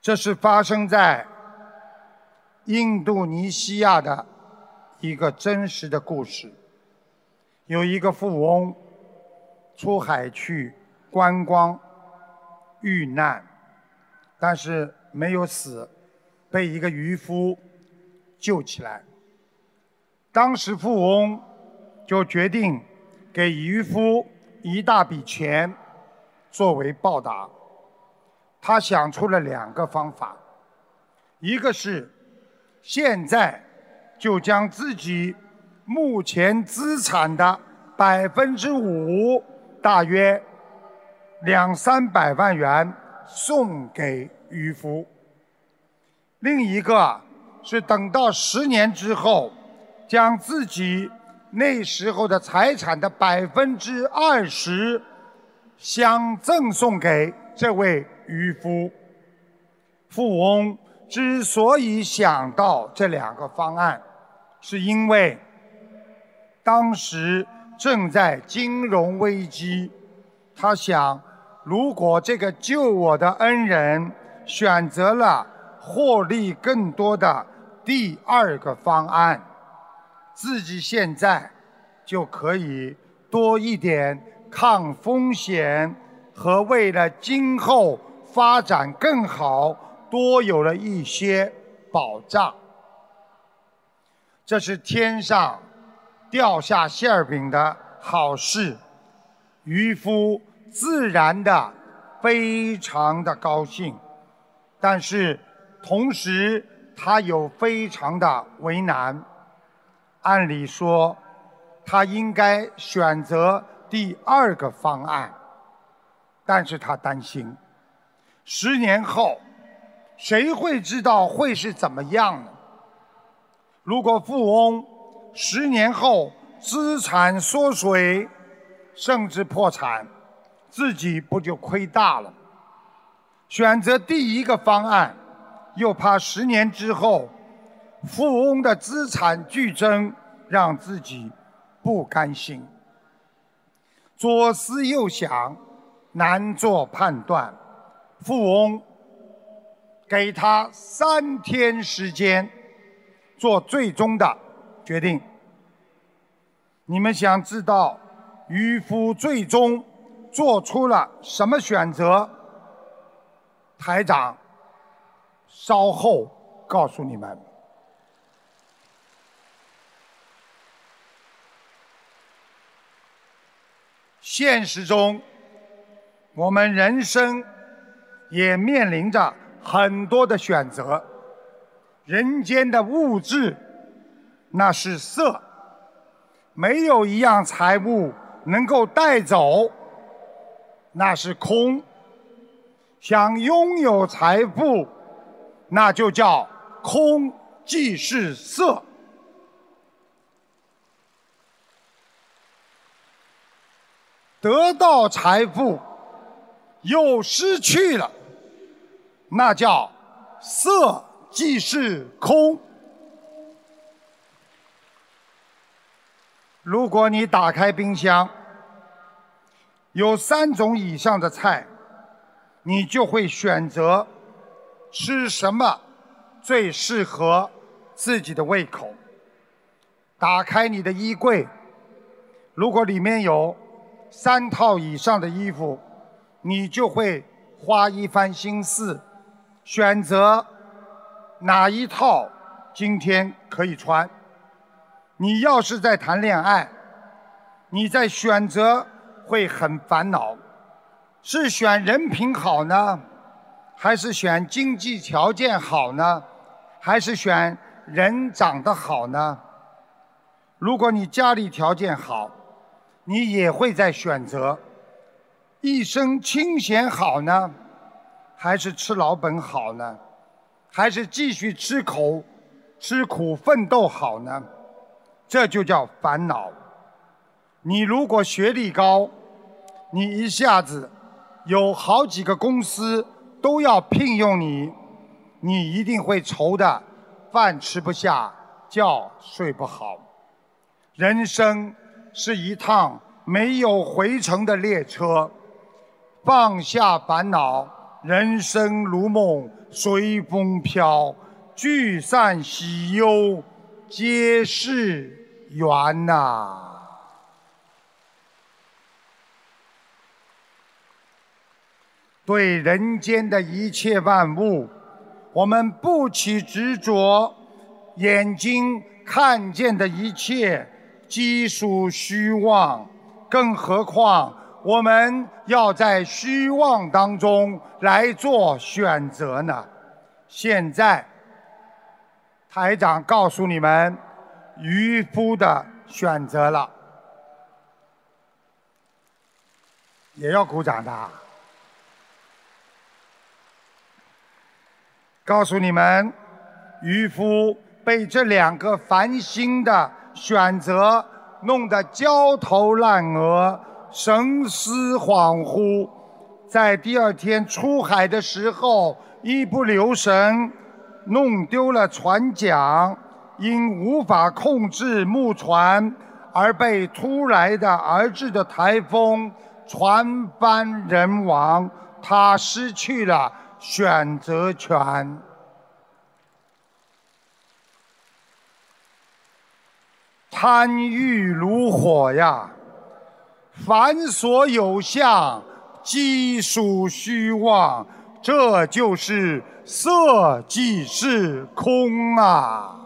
这是发生在印度尼西亚的一个真实的故事。有一个富翁出海去观光遇难，但是没有死，被一个渔夫救起来。当时富翁就决定给渔夫一大笔钱作为报答。他想出了2个方法，一个是现在就将自己目前资产的5%，大约200-300万元送给渔夫；另一个是等到10年之后，将自己那时候的财产的20%相赠送给这位渔夫。富翁之所以想到这2个方案，是因为当时正在金融危机，他想，如果这个救我的恩人选择了获利更多的第2个方案，自己现在就可以多一点抗风险和为了今后发展更好，多有了一些保障。这是天上掉下馅饼的好事，渔夫自然的非常的高兴，但是同时他有非常的为难。按理说他应该选择第2个方案，但是他担心10年后谁会知道会是怎么样呢？如果富翁10年后资产缩水，甚至破产，自己不就亏大了？选择第1个方案，又怕10年之后富翁的资产剧增，让自己不甘心。左思右想，难做判断。富翁给他3天时间做最终的决定。你们想知道渔夫最终做出了什么选择？台长稍后告诉你们。现实中，我们人生也面临着很多的选择。人间的物质，那是色，没有一样财物能够带走，那是空。想拥有财富，那就叫空即是色。得到财富又失去了，那叫色即是空。如果你打开冰箱，有3种以上的菜，你就会选择吃什么最适合自己的胃口。打开你的衣柜，如果里面有3套以上的衣服，你就会花一番心思，选择哪一套今天可以穿。你要是在谈恋爱，你在选择会很烦恼，是选人品好呢，还是选经济条件好呢，还是选人长得好呢？如果你家里条件好，你也会在选择一生清闲好呢，还是吃老本好呢，还是继续吃苦奋斗好呢？这就叫烦恼。你如果学历高，你一下子有好几个公司都要聘用你，你一定会愁得饭吃不下，觉睡不好。人生是一趟没有回程的列车，放下烦恼， 人生如梦，随风飘，聚散喜忧，皆是缘呐。对人间的一切万物，我们不起执着，眼睛看见的一切皆属虚妄，更何况我们要在虚妄当中来做选择呢？现在，台长告诉你们渔夫的选择了，也要鼓掌的。告诉你们，渔夫被这2个烦心的选择弄得焦头烂额、神思恍惚，在第2天出海的时候一不留神弄丢了船桨，因无法控制木船而被突来的而至的台风船翻人亡，他失去了选择权。贪欲如火呀，凡所有相，皆属虚妄，这就是色即是空啊。